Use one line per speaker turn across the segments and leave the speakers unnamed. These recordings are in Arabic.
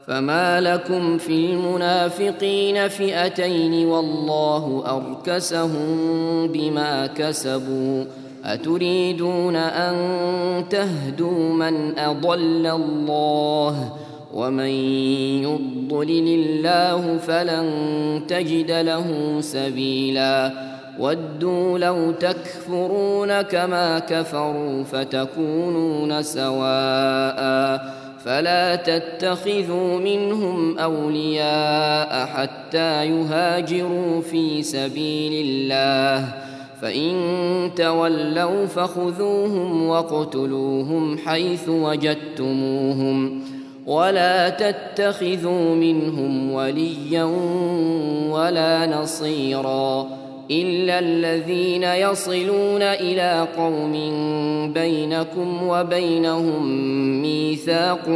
فما لكم في المنافقين فئتين والله أركسهم بما كسبوا أتريدون أن تهدوا من أضل الله ومن يضلل الله فلن تجد له سبيلا ودوا لو تكفرون كما كفروا فتكونون سواء فلا تتخذوا منهم أولياء حتى يهاجروا في سبيل الله فإن تولوا فخذوهم واقتلوهم حيث وجدتموهم ولا تتخذوا منهم وليا ولا نصيرا إلا الذين يصلون إلى قوم بينكم وبينهم ميثاق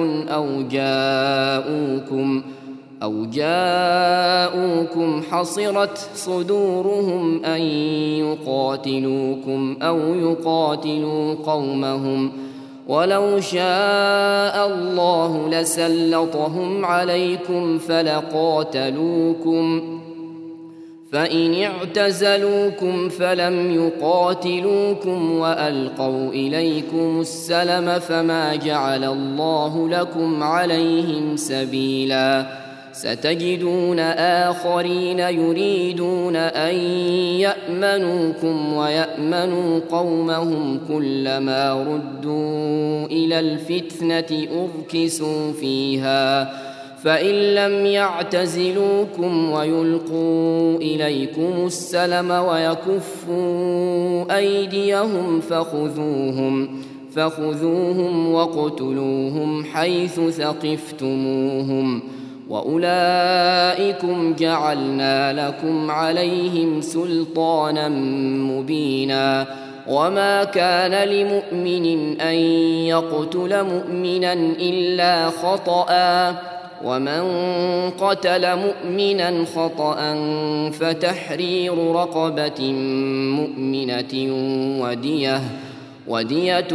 أو جاءوكم حصرت صدورهم أن يقاتلوكم أو يقاتلوا قومهم ولو شاء الله لسلطهم عليكم فلقاتلوكم فإن اعتزلوكم فلم يقاتلوكم وألقوا إليكم السلم فما جعل الله لكم عليهم سبيلا ستجدون آخرين يريدون أن يأمنوكم ويأمنوا قومهم كلما ردوا إلى الفتنة أركسوا فيها فإن لم يعتزلوكم ويلقوا إليكم السلم ويكفوا أيديهم فخذوهم واقتلوهم حيث ثقفتموهم وأولئكم جعلنا لكم عليهم سلطانا مبينا وما كان لمؤمن أن يقتل مؤمنا إلا خطأ ومن قتل مؤمنا خطأ فتحرير رقبة مؤمنة ودية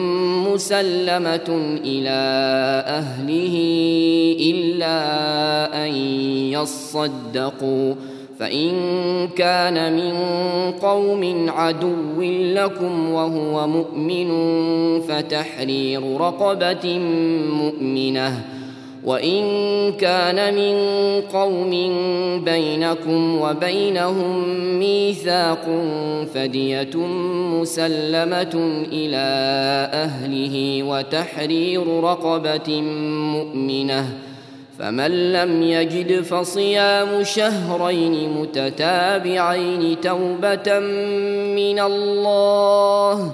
مسلمة إلى أهله إلا أن يصدقوا فإن كان من قوم عدو لكم وهو مؤمن فتحرير رقبة مؤمنة وإن كان من قوم بينكم وبينهم ميثاق فدية مسلمة إلى أهله وتحرير رقبة مؤمنة فمن لم يجد فصيام شهرين متتابعين توبة من الله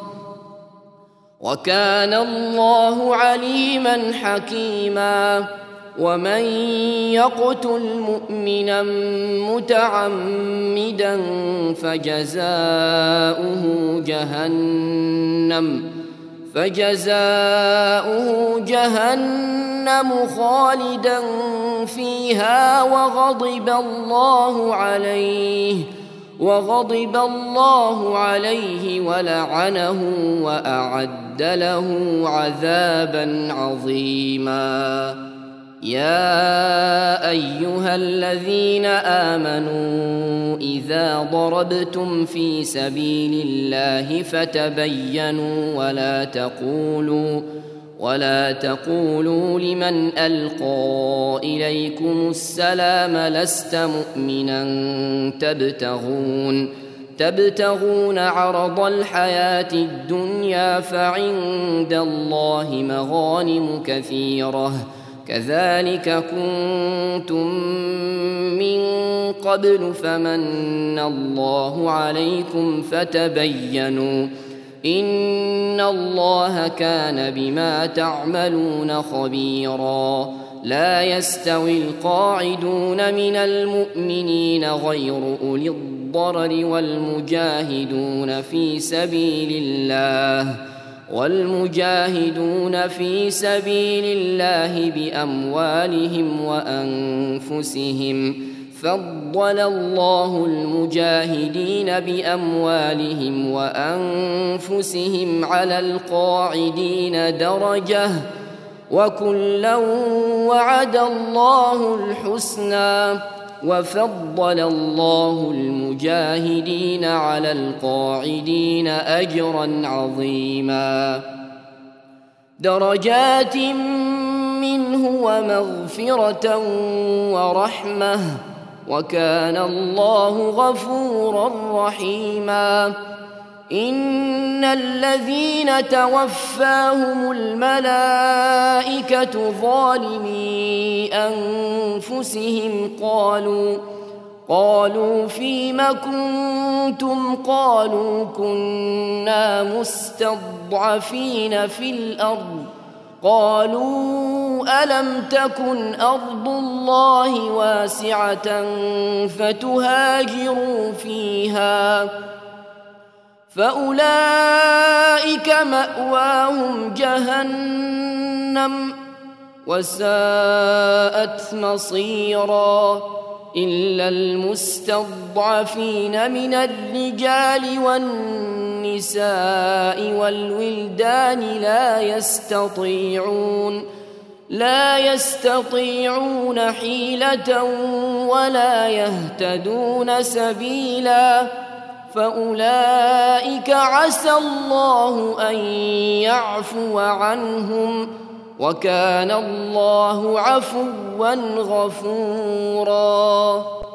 وكان الله عليما حكيما ومن يقتل مؤمنا متعمدا فجزاؤه جهنم خالدا فيها وغضب الله عليه ولعنه وأعد له عذابا عظيما يا أيها الذين آمنوا إذا ضربتم في سبيل الله فتبينوا ولا تقولوا لمن ألقى إليكم السلام لست مؤمنا تبتغون عرض الحياة الدنيا فعند الله مغانم كثيرة كذلك كنتم من قبل فمن الله عليكم فتبينوا إن الله كان بما تعملون خبيرا لا يستوي القاعدون من المؤمنين غير أولي الضرر والمجاهدون في سبيل الله بأموالهم وأنفسهم فضل الله المجاهدين بأموالهم وأنفسهم على القاعدين درجة وكلا وعد الله الحسنى وفضل الله المجاهدين على القاعدين أجرا عظيما درجات منه ومغفرة ورحمة وكان الله غفورا رحيما إن الذين توفاهم الملائكة ظالمي أنفسهم قالوا فيم كنتم قالوا كنا مستضعفين في الأرض قالوا ألم تكن أرض الله واسعة فتهاجروا فيها فأولئك مأواهم جهنم وساءت مصيرا إلا المستضعفين من الرجال والنساء والولدان لا يستطيعون حيلة ولا يهتدون سبيلا فأولئك عسى الله أن يعفو عنهم وكان الله عفوا غفورا